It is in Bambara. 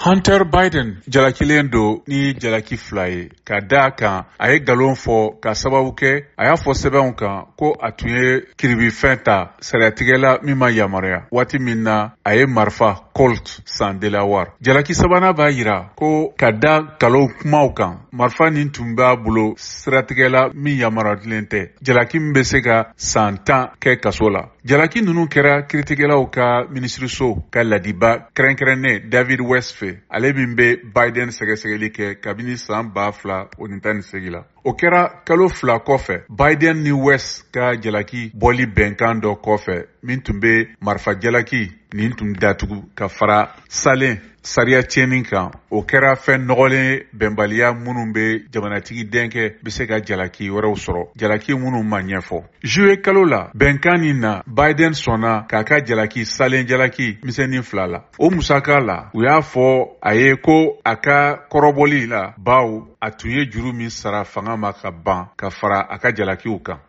Hunter Biden jalakilen do ni jalaki fila ye ka da kan a ye galon fɔ ka sababu kɛ a y'a fɔ sɛbɛnw kan ko a tun ye kiribifɛn ta sariyatigɛla min ma yamaruya waati min na a ye marifa Colt san Delaware. Jalaki sabanan b'a yira ko ka da galon kumaw kan marifa nin tun b'a bolo siratigɛla min yamaruyalen tɛ. Jalaki min bɛ se ka san 10 kɛ kaso la. Jalaki ninnu kɛra kiiritigɛlaw ka minisiriso ka ladiba kɛrɛnkɛrɛnnen David West fɛ, ale min bɛ Biden sɛgɛsɛgɛli kɛ kabini san 2018 la. O kɛra kalo 2 kɔfɛ Biden ni West ka jalaki bɔli bɛnkan dɔ kɔfɛ min tun bɛ marifa jalaki nin tun datugu ka fara salen sariya tiɲɛni kan. O kɛra fɛn nɔgɔlen bɛnbaliya minnu bɛ jamanatigi denkɛ bɛ se ka jalaki wɛrɛw sɔrɔ, jalaki minnu ma ɲɛfɔ. Juillet kalo la bɛnkan nin na Biden sɔnna k'a ka jalaki salen jalaki misɛnnin 2 la. O musaka la u y'a fɔ a ye ko a ka kɔrɔbɔli la baw a tun ye juru min sara fanga ma ka ban ka fara a ka jalakiw kan.